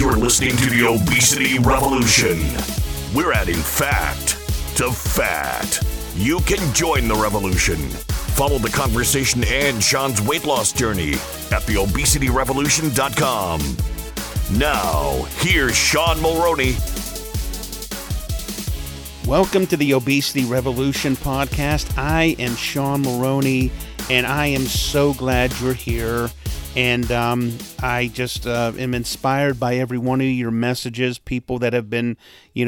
You're listening to the Obesity Revolution. We're adding fact to fat. You can join the revolution. Follow the conversation and Sean's weight loss journey at theobesityrevolution.com. Now, here's Sean Mulroney. Welcome to the Obesity Revolution podcast. I am Sean Mulroney, and I am so glad you're here. And I just am inspired by every one of your messages, people that have been,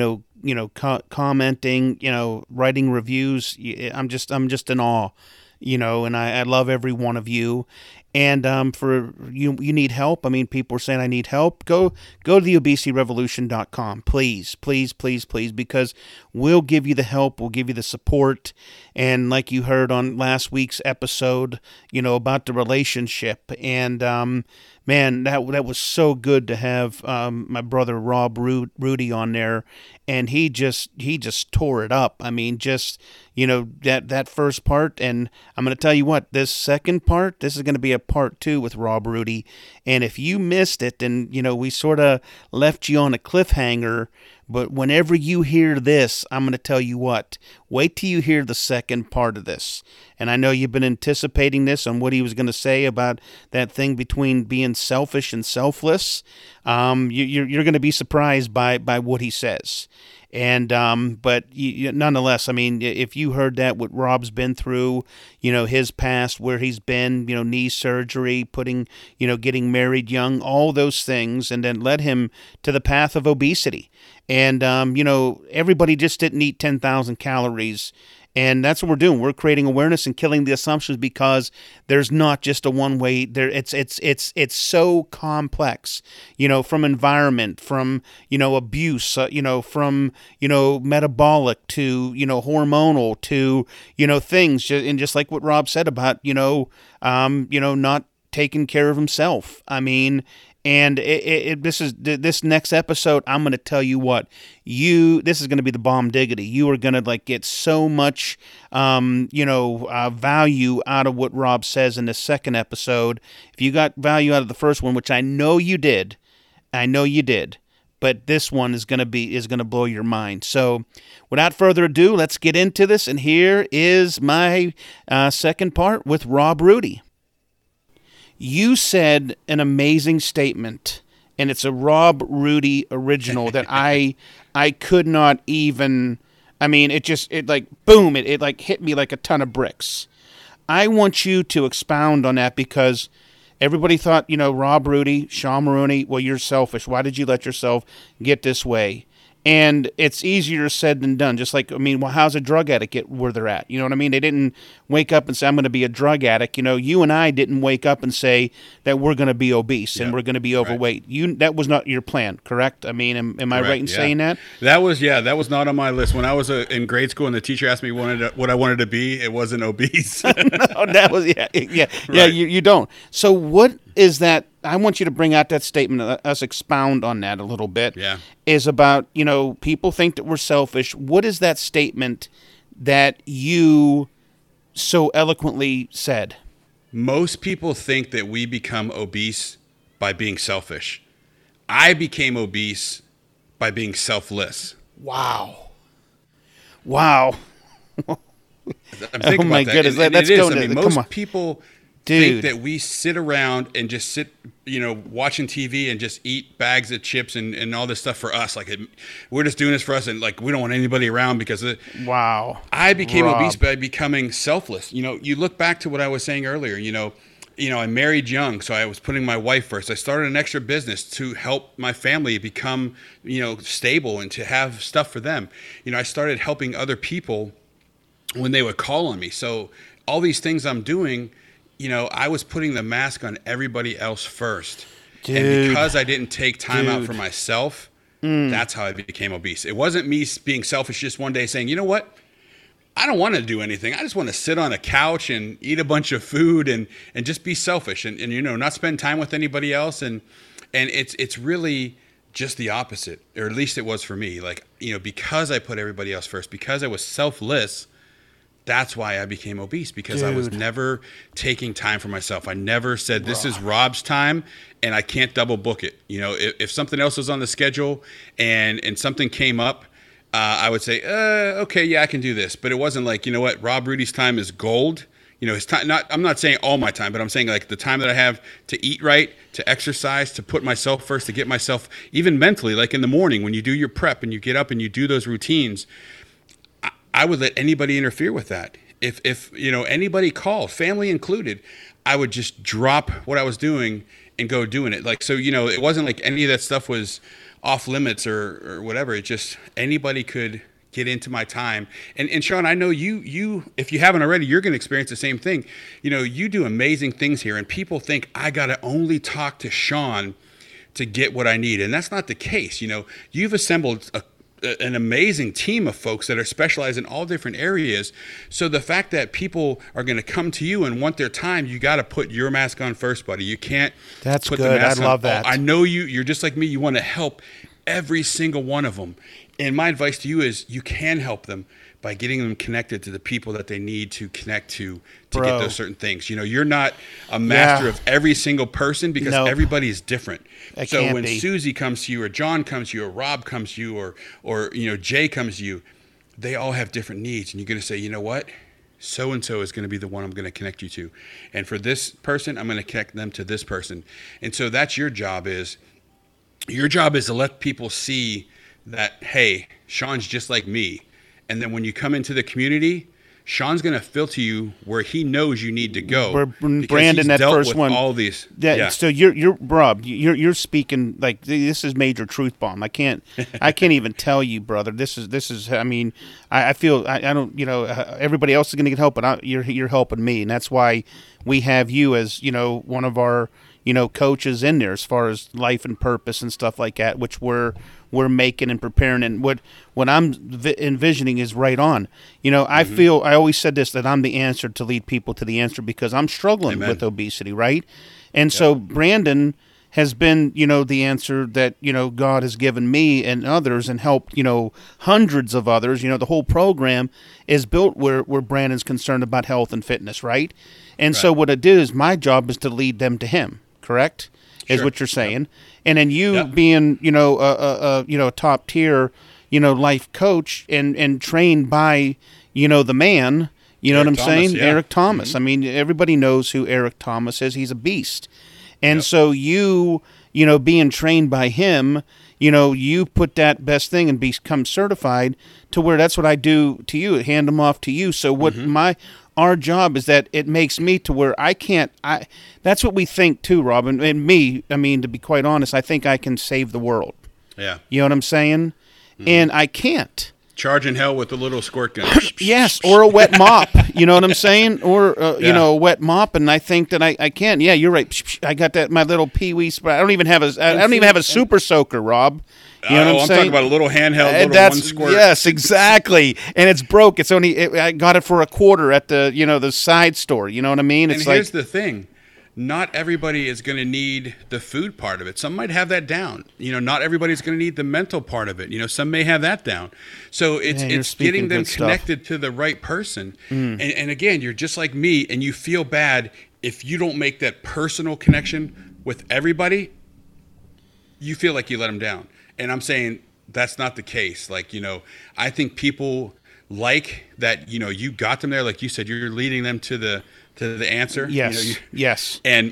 commenting, writing reviews. I'm just in awe, and I love every one of you. And for you need help. I mean, people are saying I need help. Go to theobesityrevolution.com, please, because we'll give you the help. We'll give you the support. And like you heard on last week's episode, about the relationship. And man, that was so good to have my brother Rob Rudy on there, and he just tore it up. I mean, just that first part, and I'm going to tell you what, this second part, this is going to be a part 2 with Rob Rudy. And if you missed it, then we sort of left you on a cliffhanger. But whenever you hear this, I'm going to tell you what, wait till you hear the second part of this. And I know you've been anticipating this on what he was going to say about that thing between being selfish and selfless. You're going to be surprised by what he says. And but nonetheless, I mean, if you heard that, what Rob's been through, his past, where he's been, knee surgery, getting married young, all those things, and then led him to the path of obesity. And everybody just didn't eat 10,000 calories. And that's what we're doing. We're creating awareness and killing the assumptions, because there's not just a one way. There, it's so complex. From environment, from abuse, from metabolic to hormonal to things. And just like what Rob said about not taking care of himself. I mean. And this next episode, I'm going to tell you what, this is going to be the bomb diggity. You are going to get so much, value out of what Rob says in the second episode. If you got value out of the first one, which I know you did, but this one is going to blow your mind. So without further ado, let's get into this. And here is my second part with Rob Rudy. You said an amazing statement, and it's a Rob Rudy original that I could not even, I mean, it boom, it hit me like a ton of bricks. I want you to expound on that, because everybody thought, Rob Rudy, Sean Mulroney, well, you're selfish. Why did you let yourself get this way? And it's easier said than done. Just like, well, how's a drug addict get where they're at? You know what I mean? They didn't wake up and say, I'm going to be a drug addict. You and I didn't wake up and say that we're going to be obese and we're going to be overweight. Right. That was not your plan, correct? I mean, am I right in saying that? That was not on my list. When I was in grade school and the teacher asked me what I wanted to be, it wasn't obese. No, that was, right. You don't. So what is that? I want you to bring out that statement, us expound on that a little bit. Yeah. Is about, people think that we're selfish. What is that statement that you so eloquently said? Most people think that we become obese by being selfish. I became obese by being selfless. Wow. I'm thinking about that. Goodness. Let's go. Most people think that we sit around and just sit, watching TV and just eat bags of chips and all this stuff for us. We're just doing this for us, and we don't want anybody around because of it. Wow. I became obese by becoming selfless. You look back to what I was saying earlier, I married young, so I was putting my wife first. I started an extra business to help my family become, stable and to have stuff for them. I started helping other people when they would call on me. So all these things I'm doing, I was putting the mask on everybody else first. Dude. And because I didn't take time out for myself, that's how I became obese. It wasn't me being selfish just one day saying, you know what? I don't want to do anything. I just want to sit on a couch and eat a bunch of food and just be selfish and not spend time with anybody else. And it's really just the opposite, or at least it was for me. Because I put everybody else first, because I was selfless, That's why I became obese, because I was never taking time for myself. I never said, this is Rob's time and I can't double book it. You know, if something else was on the schedule and something came up, I would say, okay, yeah, I can do this. But it wasn't like, you know what, Rob Rudy's time is gold. You know, his time, I'm not saying all my time, but I'm saying like the time that I have to eat right, to exercise, to put myself first, to get myself, even mentally, like in the morning when you do your prep and you get up and you do those routines, I would let anybody interfere with that. If you know, anybody called, family included, I would just drop what I was doing and go doing it. Like, so, you know, it wasn't like any of that stuff was off limits or whatever. It just, anybody could get into my time. And Sean, I know you, if you haven't already, you're going to experience the same thing. You know, you do amazing things here, and people think I got to only talk to Sean to get what I need. And that's not the case. You know, you've assembled an amazing team of folks that are specialized in all different areas. So the fact that people are going to come to you and want their time, you got to put your mask on first, buddy. You can't That's put good. the mask I on. love that. I know you're just like me. You want to help every single one of them. And my advice to you is you can help them by getting them connected to the people that they need to connect to get those certain things. You know, you're not a master of every single person, because everybody is different. So when Susie comes to you, or John comes to you, or Rob comes to you, or you know, Jay comes to you, they all have different needs. And you're going to say, you know what? So-and-so is going to be the one I'm going to connect you to. And for this person, I'm going to connect them to this person. And so that's your job is to let people see that, hey, Sean's just like me. And then when you come into the community, Sean's going to filter you where he knows you need to go. Brandon, that first one, all these. So you're Rob. You're speaking like this is major truth bomb. I can't even tell you, brother. This is. I mean, I feel I don't. You know, everybody else is going to get help, but you're helping me, and that's why we have you as, you know, one of our, you know, coaches in there as far as life and purpose and stuff like that, which we're making and preparing. And what I'm envisioning is right on. You know, I feel, I always said this, that I'm the answer to lead people to the answer, because I'm struggling with obesity, right? And so Brandon has been, you know, the answer that, you know, God has given me and others, and helped, you know, hundreds of others. You know, the whole program is built where Brandon's concerned about health and fitness, right? And so what I did is, my job is to lead them to him, correct? Is what you're saying. And then you being, you know, a top tier, you know, life coach and trained by, you know, the man, you know what I'm saying? Eric Thomas. I mean, everybody knows who Eric Thomas is. He's a beast. And so you know, being trained by him, you know, you put that best thing and become certified to where that's what I do to you, hand them off to you. So what our job is that it makes me to where that's what we think too, Robin. And me, I mean, to be quite honest, I think I can save the world. Yeah. You know what I'm saying? And I can't. Charging hell with a little squirt gun. Yes, or a wet mop. You know what I'm saying? Or, you know, a wet mop, and I think that I can. Yeah, you're right. I got that, my little pee-wee spray. I don't even have a super soaker, Rob. You know what I'm saying? Talking about a little handheld, one squirt. Yes, exactly. And it's broke. It's I got it for $0.25 at the, you know, the side store. You know what I mean? It's here's the thing. Not everybody is going to need the food part of it. Some might have that down. You know, not everybody's going to need the mental part of it. You know, some may have that down. So it's getting them connected to the right person. And again, you're just like me, and you feel bad if you don't make that personal connection with everybody. You feel like you let them down. And I'm saying that's not the case. Like, you know, I think people like that, you know, you got them there. Like you said, you're leading them to the answer. Yes. You know, yes. And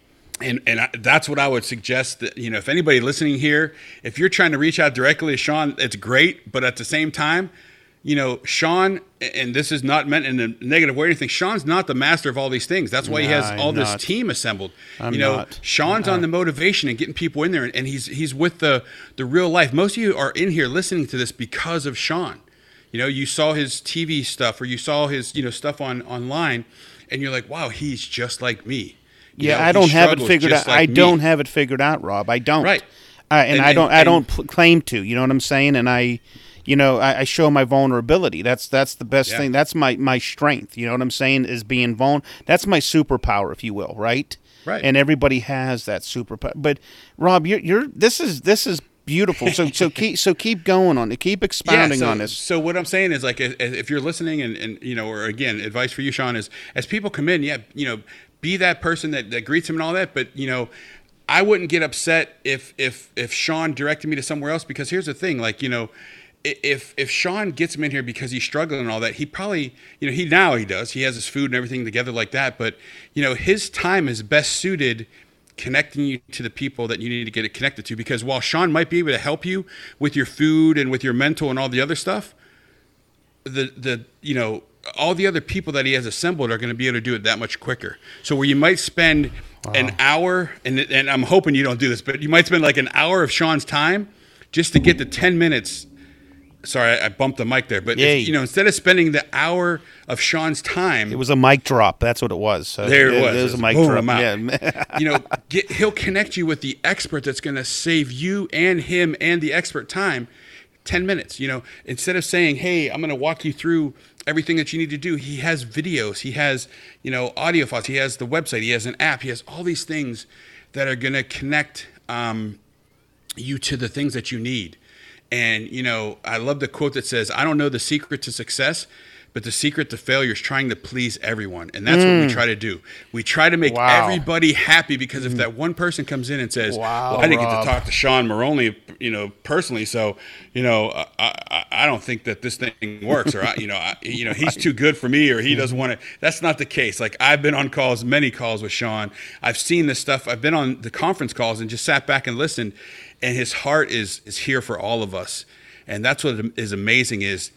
that's what I would suggest that, you know, if anybody listening here, if you're trying to reach out directly to Sean, it's great. But at the same time, you know, Sean, and this is not meant in a negative way or anything, Sean's not the master of all these things. That's why he has all this team assembled. Sean's on the motivation and getting people in there, and he's with the real life. Most of you are in here listening to this because of Sean. You know, you saw his TV stuff, or you saw his, you know, stuff online, and you're like, wow, he's just like me. I don't have it figured out. I don't have it figured out, Rob. I don't. Right. And I don't claim to. You know what I'm saying? And I show my vulnerability. That's the best thing. That's my strength. You know what I'm saying? Is being vulnerable. That's my superpower, if you will. Right. Right. And everybody has that superpower. But Rob, this is beautiful. So keep going on it. Keep expounding on this. So what I'm saying is, like, if you're listening, and or again, advice for you, Sean, is as people come in, be that person that greets them and all that. But I wouldn't get upset if Sean directed me to somewhere else, because here's the thing, like, if Sean gets him in here because he's struggling and all that, he probably, he does. He has his food and everything together like that. But, his time is best suited connecting you to the people that you need to get it connected to. Because while Sean might be able to help you with your food and with your mental and all the other stuff, all the other people that he has assembled are going to be able to do it that much quicker. So where you might spend an hour, and I'm hoping you don't do this, but you might spend like an hour of Sean's time just to get the 10 minutes. Sorry, I bumped the mic there. But, instead of spending the hour of Sean's time. It was a mic drop. That's what it was. So there it was. It was a mic drop. Yeah. He'll connect you with the expert that's going to save you and him and the expert time 10 minutes. Instead of saying, hey, I'm going to walk you through everything that you need to do. He has videos. He has, audio files. He has the website. He has an app. He has all these things that are going to connect you to the things that you need. And, I love the quote that says, I don't know the secret to success, but the secret to failure is trying to please everyone. And that's what we try to do. We try to make everybody happy, because if that one person comes in and says, well, I didn't get to talk to Sean Maroney, personally, so, I don't think that this thing works, or, he's too good for me, or he doesn't want to. That's not the case. Like, I've been on many calls with Sean. I've seen this stuff. I've been on the conference calls and just sat back and listened. And his heart is here for all of us. And that's what is amazing is,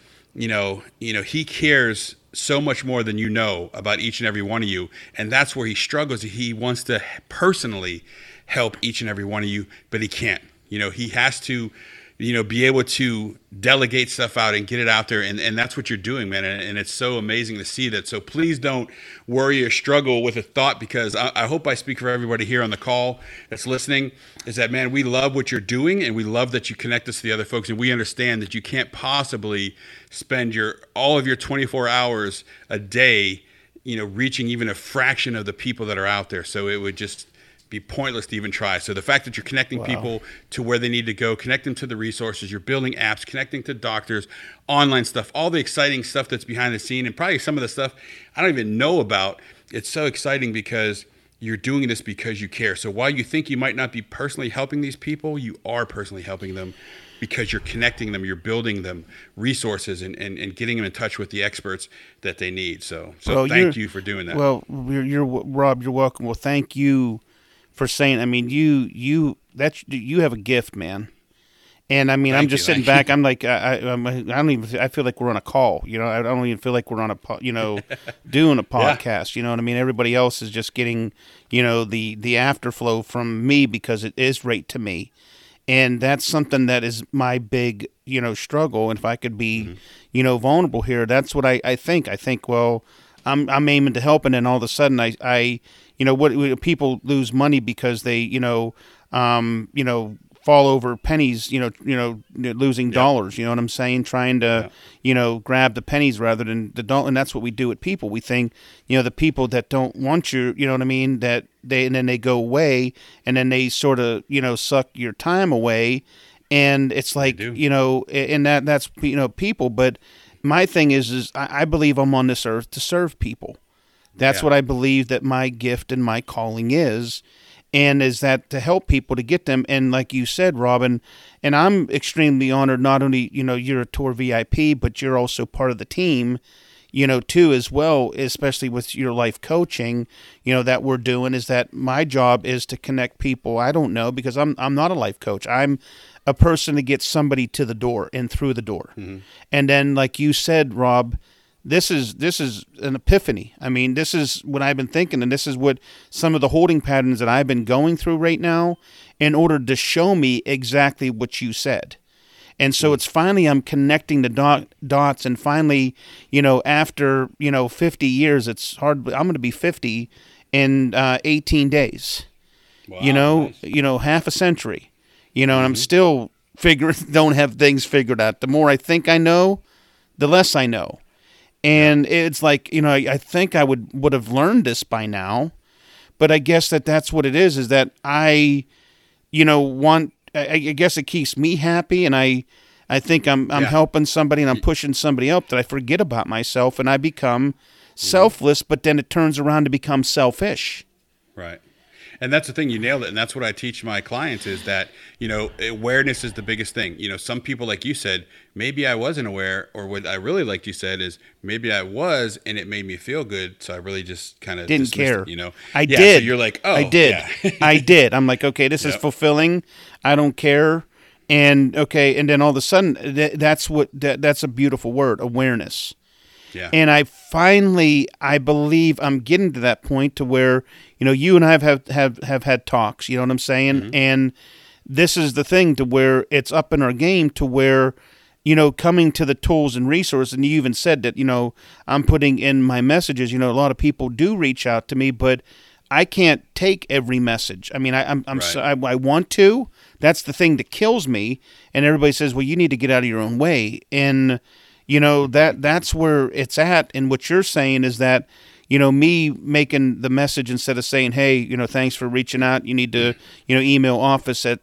he cares so much more than about each and every one of you. And that's where he struggles. He wants to personally help each and every one of you, but he can't. He has to, be able to delegate stuff out and get it out there. And that's what you're doing, man. And it's so amazing to see that. So please don't worry or struggle with a thought, because I hope I speak for everybody here on the call that's listening, is that, man, we love what you're doing, and we love that you connect us to the other folks. And we understand that you can't possibly spend all of your 24 hours a day, reaching even a fraction of the people that are out there. So it would just be pointless to even try. So the fact that you're connecting people to where they need to go, connect them to the resources, you're building apps, connecting to doctors, online stuff, all the exciting stuff that's behind the scene, and probably some of the stuff I don't even know about. It's so exciting because you're doing this because you care. So while you think you might not be personally helping these people, you are personally helping them, because you're connecting them, you're building them resources, and getting them in touch with the experts that they need. So thank you for doing that. Well, Rob, you're welcome. Well, thank you for saying. I mean, you have a gift, man. And I mean, I'm just sitting back. I'm like, I don't even. I feel like we're on a call. I don't even feel like we're on doing a podcast. You know what I mean? Everybody else is just getting, the afterflow from me, because it is right to me, and that's something that is my big, struggle. And if I could be, vulnerable here, that's what I think. I think, well, I'm aiming to help, and then all of a sudden, I what people lose money because they, fall over pennies, losing dollars, you know what I'm saying? Trying to, grab the pennies rather than the dollar. And that's what we do with people. We think, the people that don't want you, you know what I mean? And then they go away, and then they sort of, suck your time away. And it's like, and that's, people. But my thing is I believe I'm on this earth to serve people. That's what I believe that my gift and my calling is. And is that to help people, to get them. And like you said, Robin, and I'm extremely honored, not only, you're a tour VIP, but you're also part of the team, too, as well, especially with your life coaching, that we're doing, is that my job is to connect people. I don't know, because I'm not a life coach. I'm a person to get somebody to the door and through the door. Mm-hmm. And then, like you said, Rob, this is an epiphany. I mean, this is what I've been thinking, and this is what some of the holding patterns that I've been going through right now, in order to show me exactly what you said. And so it's finally, I'm connecting the dots, and finally, after 50 years, it's hard. I'm going to be 50 in 18 days. Wow, nice. Half a century. And I'm still don't have things figured out. The more I think I know, the less I know. And it's like, I think I would have learned this by now, but I guess that's what it is that I, want I guess it keeps me happy, and I think I'm helping somebody and I'm pushing somebody up, that I forget about myself and I become selfless, but then it turns around to become selfish. Right. And that's the thing, you nailed it. And that's what I teach my clients is that, awareness is the biggest thing. Some people, like you said, maybe I wasn't aware, or what I really liked you said is maybe I was and it made me feel good. So I really just kind of didn't care. I did. did. So you're like, oh, I did. Yeah. I did. I'm like, okay, this is fulfilling. I don't care. And then all of a sudden, that's a beautiful word, awareness. Yeah. And I believe I'm getting to that point to where, you and I have had talks, you know what I'm saying? Mm-hmm. And this is the thing to where it's up in our game to where, coming to the tools and resources. And you even said that, I'm putting in my messages, a lot of people do reach out to me, but I can't take every message. I mean, I want to. That's the thing that kills me. And everybody says, well, you need to get out of your own way. And that's where it's at. And what you're saying is that, me making the message instead of saying, hey, thanks for reaching out. You need to, email office at,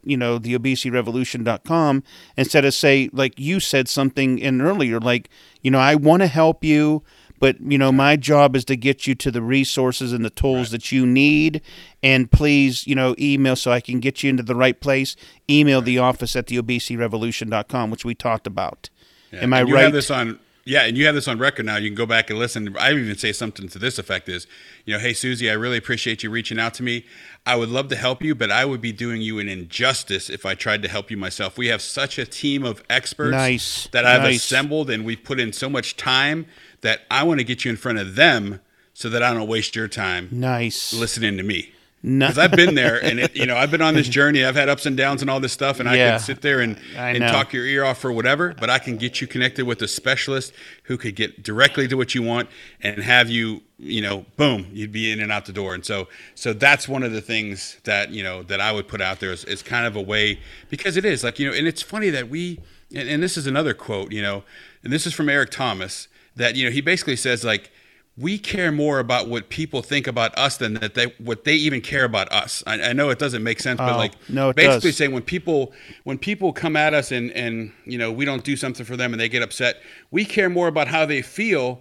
theobesityrevolution.com instead of say, like you said something in earlier, like, I want to help you, but, my job is to get you to the resources and the tools that you need. And please, email so I can get you into the right place. Email the office at theobesityrevolution.com, which we talked about. Yeah. Am I right? You have this on, and you have this on record now. You can go back and listen. I even say something to this effect is, hey, Susie, I really appreciate you reaching out to me. I would love to help you, but I would be doing you an injustice if I tried to help you myself. We have such a team of experts that I've assembled, and we've put in so much time that I want to get you in front of them so that I don't waste your time listening to me. Because I've been there, and I've been on this journey. I've had ups and downs and all this stuff, and I can sit there and talk your ear off for whatever, but I can get you connected with a specialist who could get directly to what you want and have you, boom, you'd be in and out the door. And so that's one of the things that, that I would put out there is kind of a way, because it is like, and it's funny that and this is another quote, and this is from Eric Thomas, that, he basically says, like, we care more about what people think about us than what they even care about us. I know it doesn't make sense, but basically saying when people come at us and we don't do something for them and they get upset, we care more about how they feel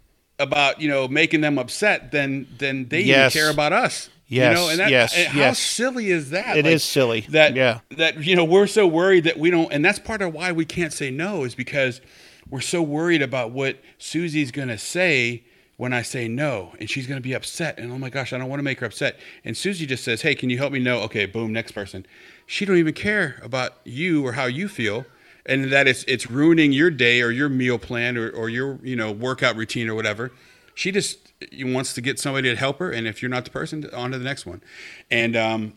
about making them upset than they even care about us. Yes, and how silly is that? It is silly. That we're so worried that we don't, and that's part of why we can't say no, is because we're so worried about what Susie's going to say when I say no, and she's going to be upset, and oh my gosh, I don't want to make her upset. And Susie just says, hey, can you help me? No. Okay, boom, next person. She don't even care about you or how you feel, and that it's ruining your day or your meal plan or your workout routine or whatever. She just wants to get somebody to help her, and if you're not the person, on to the next one. And and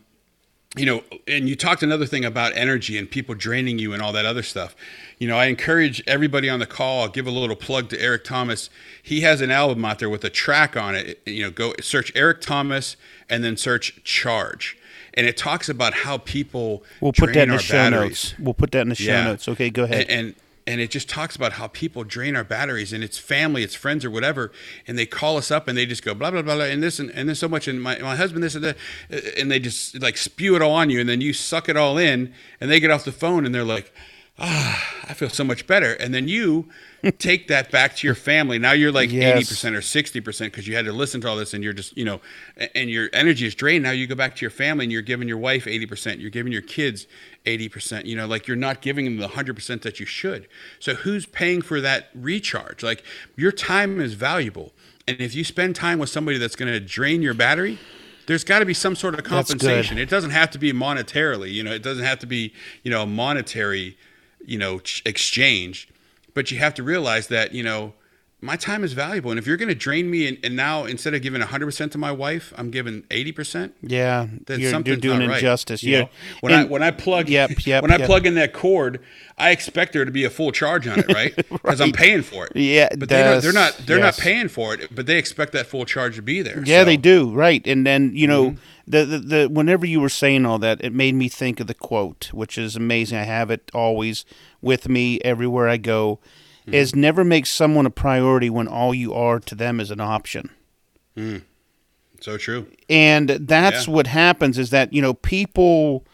you talked another thing about energy and people draining you and all that other stuff. I encourage everybody on the call. I'll give a little plug to Eric Thomas. He has an album out there with a track on it. Go search Eric Thomas and then search Charge. And it talks about how people put that in the show notes. We'll put that in the show notes. Okay, go ahead. And it just talks about how people drain our batteries, and it's family, it's friends or whatever, and they call us up and they just go blah blah blah, blah and this and this so much, and my husband this and that, and they just like spew it all on you, and then you suck it all in, and they get off the phone and they're like, I feel so much better. And then you take that back to your family. Now you're like 80% or 60% because you had to listen to all this, and you're just, and your energy is drained. Now you go back to your family and you're giving your wife 80%. You're giving your kids 80%, like you're not giving them the 100% that you should. So who's paying for that recharge? Like, your time is valuable. And if you spend time with somebody that's going to drain your battery, there's got to be some sort of compensation. It doesn't have to be monetarily, it doesn't have to be, a monetary, exchange, but you have to realize that, my time is valuable. And if you're going to drain me and now instead of giving 100% to my wife, I'm giving 80%. Yeah. You're doing injustice. Right. When I plug in that cord, I expect there to be a full charge on it, right? Because I'm paying for it. Yeah. But they're not paying for it, but they expect that full charge to be there. Yeah, they do. Right. And then, the whenever you were saying all that, it made me think of the quote, which is amazing. I have it always with me everywhere I go. Is never make someone a priority when all you are to them is an option. So true. And that's what happens is that, people,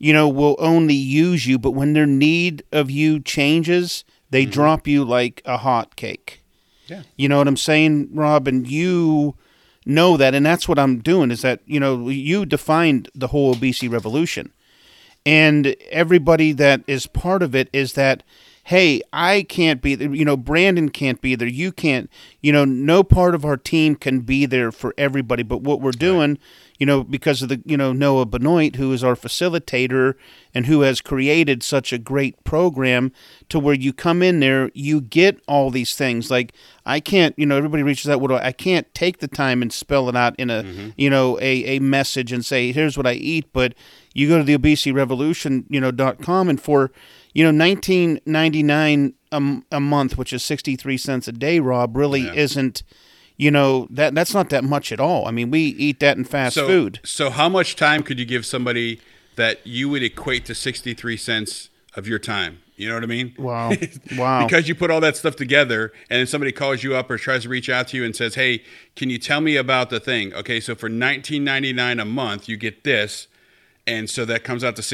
will only use you, but when their need of you changes, they drop you like a hot cake. Yeah. You know what I'm saying, Rob? And you know that, and that's what I'm doing, is that, you defined the whole obesity revolution. And everybody that is part of it is that, hey, I can't be there, Brandon can't be there, you can't, no part of our team can be there for everybody. But what we're doing, because of the, Noah Benoit, who is our facilitator and who has created such a great program to where you come in there, you get all these things. Like, I can't, everybody reaches out, I can't take the time and spell it out in a, a message and say, here's what I eat. But you go to the obesityrevolution.com, and for, $19.99 a month, which is 63 cents a day, Rob, really isn't, that's not that much at all. I mean, we eat that in fast food. So how much time could you give somebody that you would equate to 63 cents of your time? You know what I mean? Wow. Wow. Because you put all that stuff together, and then somebody calls you up or tries to reach out to you and says, hey, can you tell me about the thing? Okay, so for $19.99 a month, you get this. And so that comes out to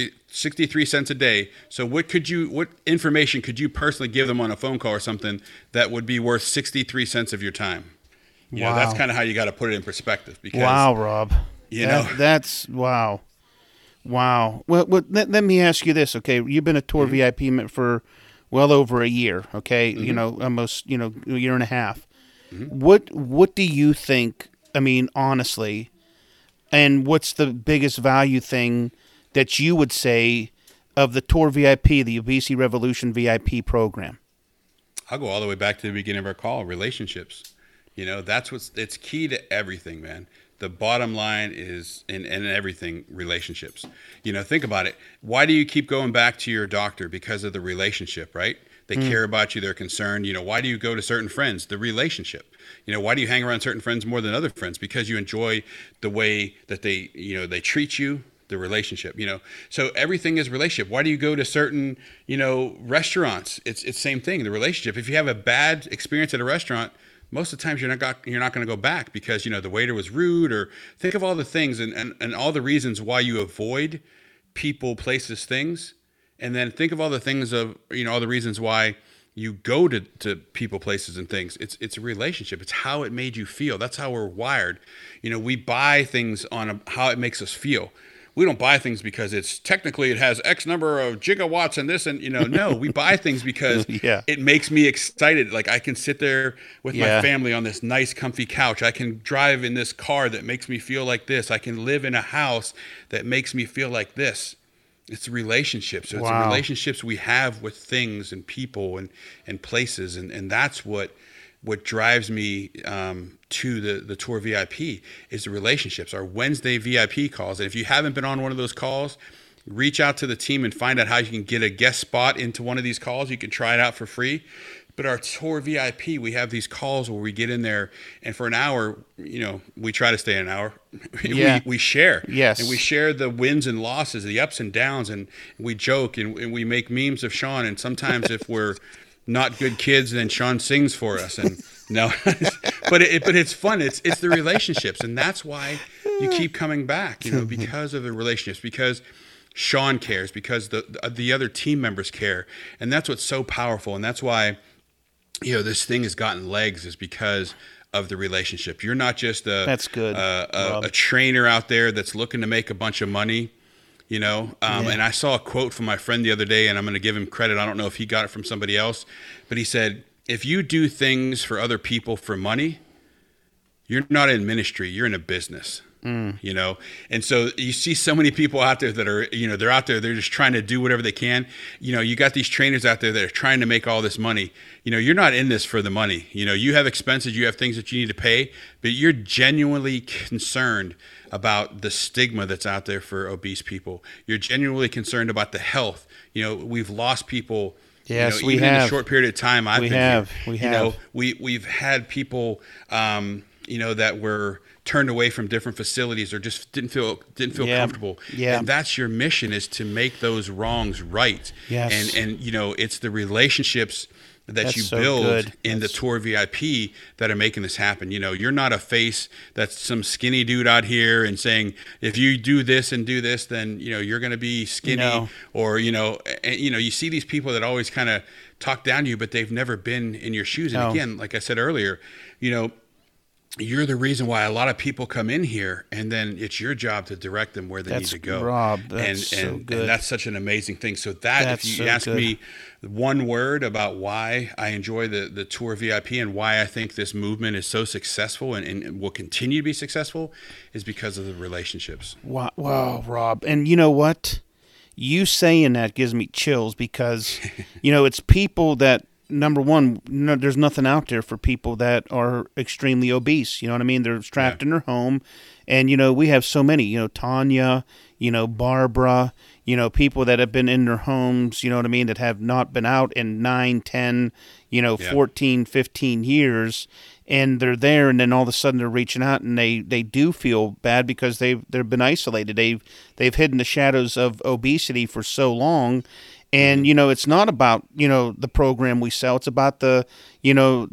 63 cents a day. So what information could you personally give them on a phone call or something that would be worth 63 cents of your time? You know, that's kind of how you got to put it in perspective. Because, wow, Rob. That's wow. Wow. Well, let me ask you this, okay? You've been a Tour VIP for well over a year, okay? Almost, a year and a half. What do you think, I mean, honestly, and what's the biggest value thing that you would say of the Tour VIP, the Obesity Revolution VIP program? I'll go all the way back to the beginning of our call, relationships. It's key to everything, man. The bottom line is in everything, relationships. Think about it. Why do you keep going back to your doctor? Because of the relationship, right? They care about you. They're concerned. Why do you go to certain friends? The relationship. Why do you hang around certain friends more than other friends? Because you enjoy the way that they treat you, the relationship, So everything is relationship. Why do you go to certain, restaurants? It's same thing, the relationship. If you have a bad experience at a restaurant, most of the times you're not going to go back because, the waiter was rude, or think of all the things and all the reasons why you avoid people, places, things. And then think of all the things of, all the reasons why you go to people, places, and things. It's a relationship. It's how it made you feel. That's how we're wired. We buy things on how it makes us feel. We don't buy things because it has X number of gigawatts and this, and no, we buy things because it makes me excited. Like, I can sit there with my family on this nice comfy couch. I can drive in this car that makes me feel like this. I can live in a house that makes me feel like this. It's relationships. So it's the relationships we have with things and people and places. And that's what drives me to the Tour VIP is the relationships. Our Wednesday VIP calls. And if you haven't been on one of those calls, reach out to the team and find out how you can get a guest spot into one of these calls. You can try it out for free. But our Tour VIP, we have these calls where we get in there, and for an hour, we try to stay an hour. We share. Yes. And we share the wins and losses, the ups and downs, and we joke and we make memes of Sean. And sometimes if we're not good kids, then Sean sings for us. And no, but it's fun. It's the relationships, and that's why you keep coming back. Because of the relationships, because Sean cares, because the other team members care, and that's what's so powerful, and that's why. This thing has gotten legs is because of the relationship. You're not just a trainer out there that's looking to make a bunch of money, And I saw a quote from my friend the other day, and I'm going to give him credit. I don't know if he got it from somebody else, but he said, if you do things for other people for money, you're not in ministry, you're in a business. And so you see so many people out there that are, they're out there, they're just trying to do whatever they can. You got these trainers out there that are trying to make all this money. You're not in this for the money. You have expenses, you have things that you need to pay, but you're genuinely concerned about the stigma that's out there for obese people. You're genuinely concerned about the health. We've lost people. Yes, we have. In a short period of time We have. We've had people, that were turned away from different facilities or just didn't feel comfortable. Yeah. And that's your mission, is to make those wrongs right. Yes. And it's the relationships that That's you so build good. in the Tour VIP that are making this happen. You know, you're not a face that's some skinny dude out here and saying, if you do this and do this, then, you know, you're going to be skinny. No. Or, you know, and, you know, you see these people that always kind of talk down to you, but they've never been in your shoes. And No. again, like I said earlier, you know, you're the reason why a lot of people come in here, and then it's your job to direct them where they need to go. Rob, that's so good. And that's such an amazing thing. So that, That's if you so ask good. me one word about why I enjoy the Tour VIP and why I think this movement is so successful and will continue to be successful, is because of the relationships. Wow, Rob. And you know what? You saying that gives me chills because, you know, it's people that, number one, no, there's nothing out there for people that are extremely obese. You know what I mean? They're trapped in their home. And, you know, we have so many, you know, Tanya, you know, Barbara, you know, people that have been in their homes, you know what I mean, that have not been out in 9, 10, you know, 14, 15 years. And they're there, and then all of a sudden they're reaching out, and they do feel bad because they've been isolated. They've hidden the shadows of obesity for so long. And, you know, it's not about, you know, the program we sell. It's about the, you know,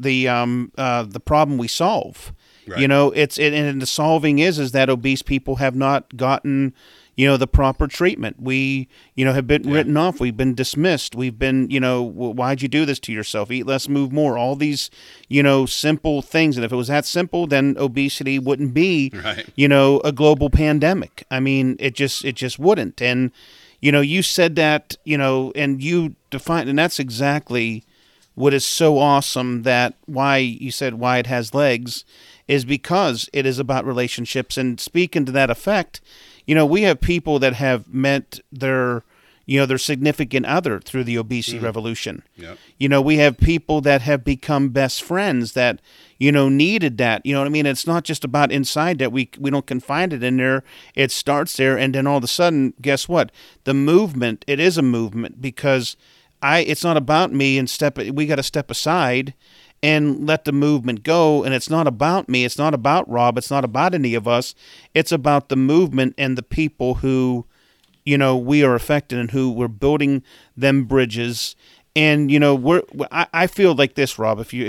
the problem we solve. Right. You know, and the solving is that obese people have not gotten, you know, the proper treatment. We, you know, have been written off. We've been dismissed. We've been, you know, why'd you do this to yourself? Eat less, move more. All these, you know, simple things. And if it was that simple, then obesity wouldn't be, you know, a global pandemic. I mean, it just wouldn't. And, you know, you said that, you know, and you defined, and that's exactly what is so awesome, that why you said why it has legs is because it is about relationships. And speaking to that effect, you know, we have people that have met their, you know, their significant other through the obesity revolution. Yep. You know, we have people that have become best friends that, you know, needed that. You know what I mean? It's not just about inside that. We don't confine it in there. It starts there, and then all of a sudden, guess what? The movement, it is a movement, because it's not about me, and we got to step aside and let the movement go. And it's not about me. It's not about Rob. It's not about any of us. It's about the movement and the people who, you know, we are affected and who we're building them bridges. And, you know, I feel like this, Rob, if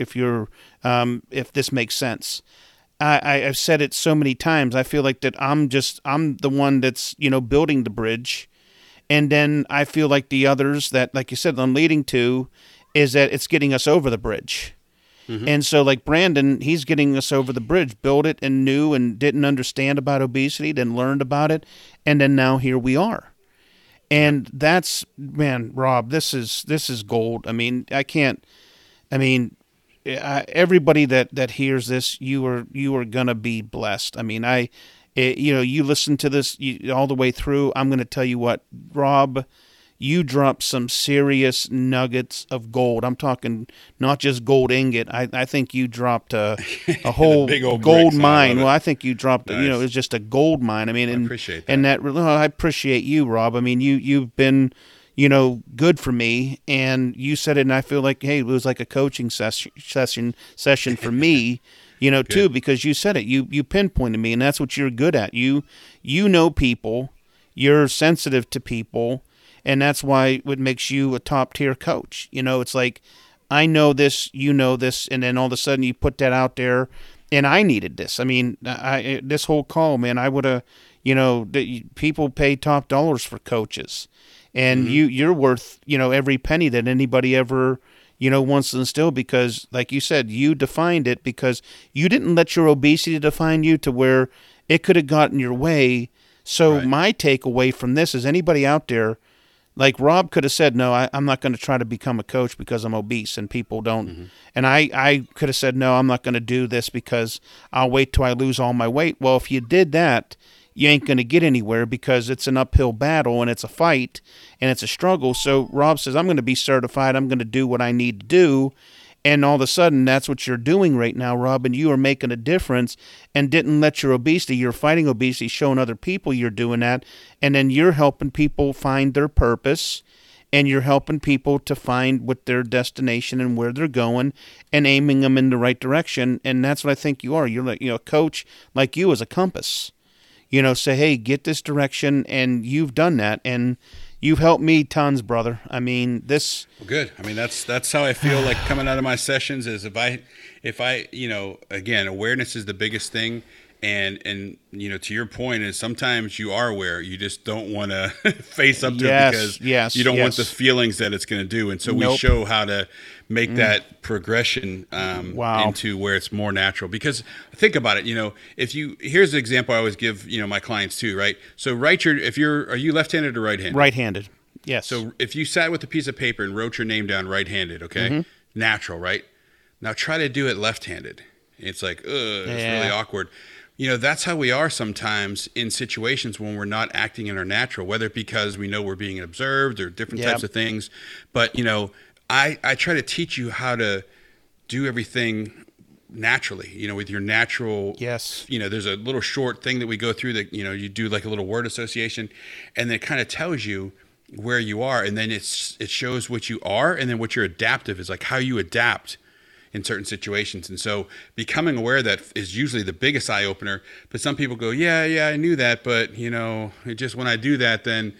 this makes sense. I've said it so many times. I feel like that I'm the one that's, you know, building the bridge. And then I feel like the others that, like you said, I'm leading to, is that it's getting us over the bridge. And so, like Brandon, he's getting us over the bridge, built it and knew and didn't understand about obesity, then learned about it, and then now here we are. And that's, man, Rob, this is gold. I mean, everybody that hears this, you are gonna be blessed. I mean, you know, you listen to this all the way through. I'm gonna tell you what, Rob, you dropped some serious nuggets of gold. I'm talking not just gold ingot. I think you dropped a whole big old gold bricks. mine. Well, I think you dropped, you know, it's just a gold mine. I mean, I appreciate that. And I appreciate you, Rob. I mean, you've been, you know, good for me, and you said it, and I feel like, hey, it was like a coaching session for me. You know, too, because you said it. You pinpointed me, and that's what you're good at. You know people. You're sensitive to people. And that's why what makes you a top-tier coach. You know, it's like, I know this, you know this, and then all of a sudden you put that out there, and I needed this. I mean, this whole call, man, I would have, you know, people pay top dollars for coaches. And you're worth, you know, every penny that anybody ever, you know, wants to instill, because, like you said, you defined it because you didn't let your obesity define you to where it could have gotten your way. So my takeaway from this is, anybody out there, like Rob could have said, no, I'm not going to try to become a coach because I'm obese and people don't. And I could have said, no, I'm not going to do this because I'll wait till I lose all my weight. Well, if you did that, you ain't going to get anywhere, because it's an uphill battle and it's a fight and it's a struggle. So Rob says, I'm going to be certified. I'm going to do what I need to do. And all of a sudden, that's what you're doing right now, Rob, and you are making a difference, and didn't let your obesity, you're fighting obesity, showing other people you're doing that, and then you're helping people find their purpose, and you're helping people to find what their destination and where they're going, and aiming them in the right direction. And that's what I think you are. You're like, you know, a coach like you as a compass. You know, say, hey, get this direction, and you've done that, and you've helped me tons, brother. I mean, this. Well, good. I mean, that's how I feel like coming out of my sessions is if I, again, awareness is the biggest thing. And to your point is sometimes you are aware, you just don't want to face up to it because you don't want the feelings that it's going to do. And so we show how to make that progression into where it's more natural. Because think about it, here's the example I always give, my clients too, right? So are you left-handed or right-handed? Right-handed. Yes. So if you sat with a piece of paper and wrote your name down right-handed, okay? Natural, right? Now try to do it left-handed. It's like, it's really awkward. That's how we are sometimes in situations when we're not acting in our natural, whether because we know we're being observed or different types of things. But, I try to teach you how to do everything naturally, with your natural. Yes. There's a little short thing that we go through that, you do like a little word association, and then it kind of tells you where you are. And then it shows what you are. And then what your adaptive is, like how you adapt in certain situations. And so becoming aware of that is usually the biggest eye opener. But some people go, yeah, I knew that. But, it just when I do that, then,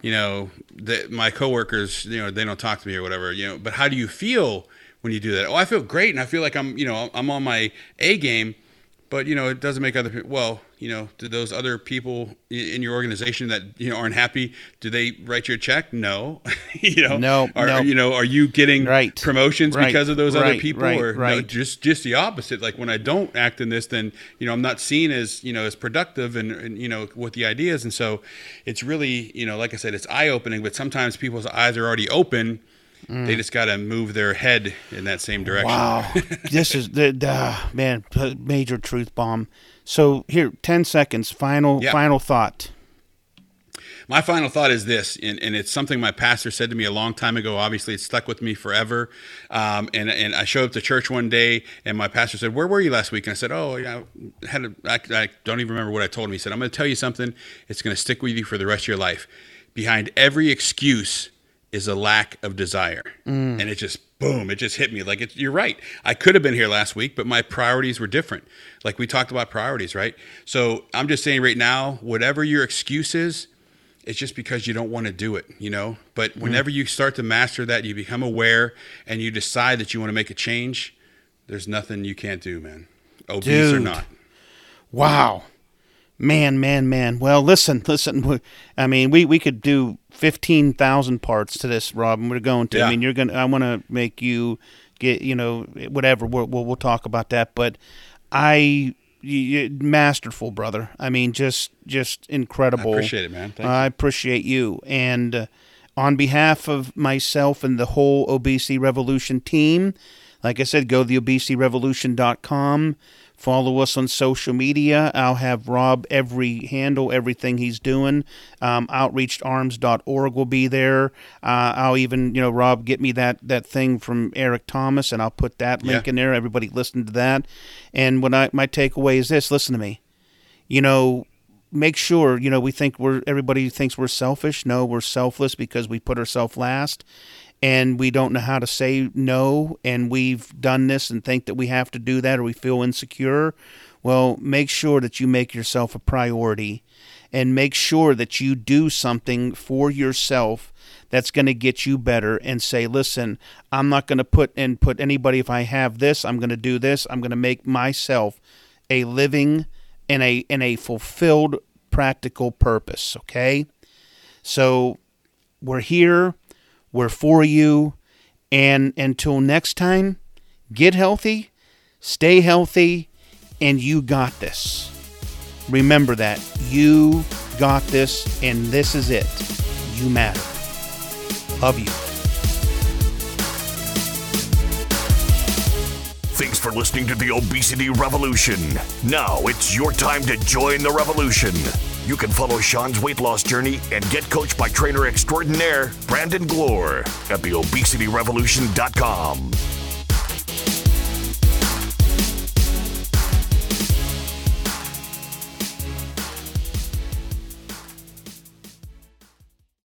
my coworkers, they don't talk to me or whatever, but how do you feel when you do that? Oh, I feel great. And I feel like I'm on my A game, but, it doesn't make other people, do those other people in your organization that, aren't happy, do they write you a check? No. No. Are you getting promotions because of those other people? Or right. No, just the opposite. Like when I don't act in this, then, I'm not seen as, as productive and with the ideas. And so it's really, like I said, it's eye opening, but sometimes people's eyes are already open. They just got to move their head in that same direction. Wow. This is man, major truth bomb. So here, 10 seconds, final thought. My final thought is this, and it's something my pastor said to me a long time ago. Obviously, it's stuck with me forever. And I showed up to church one day, and my pastor said, "Where were you last week?" And I said, "Oh, yeah, I don't even remember what I told him." He said, "I'm going to tell you something. It's going to stick with you for the rest of your life. Behind every excuse is a lack of desire." And it just, boom, it just hit me. Like, you're right. I could have been here last week, but my priorities were different. Like we talked about priorities, right? So I'm just saying right now, whatever your excuse is, it's just because you don't want to do it, But whenever you start to master that, you become aware and you decide that you want to make a change, there's nothing you can't do, man. Obese or not. Wow. Man. Well, listen. I mean, we could do 15,000 parts to this, Rob, and we're going to. Yeah. I mean, I want to make you get, whatever. We'll talk about that. But masterful, brother. I mean, just incredible. I appreciate it, man. Thank you. I appreciate you. And on behalf of myself and the whole Obesity Revolution team, like I said, go to theobesityrevolution.com. Follow us on social media. I'll have Rob everything he's doing. Outreacharms.org will be there. I'll even, Rob, get me that thing from Eric Thomas, and I'll put that link in there. Everybody listen to that. And my takeaway is this: listen to me. Make sure, everybody thinks we're selfish. No, we're selfless because we put ourselves last. And we don't know how to say no, and we've done this and think that we have to do that, or we feel insecure. Well, make sure that you make yourself a priority, and make sure that you do something for yourself that's going to get you better, and say, listen, I'm not going to put anybody, if I have this, I'm going to do this. I'm going to make myself a living and a fulfilled practical purpose, okay? So we're here. We're for you, and until next time, get healthy, stay healthy, and you got this. Remember that. You got this, and this is it. You matter. Love you. Thanks for listening to the Obesity Revolution. Now it's your time to join the revolution. You can follow Sean's weight loss journey and get coached by trainer extraordinaire Brandon Glore at theobesityrevolution.com.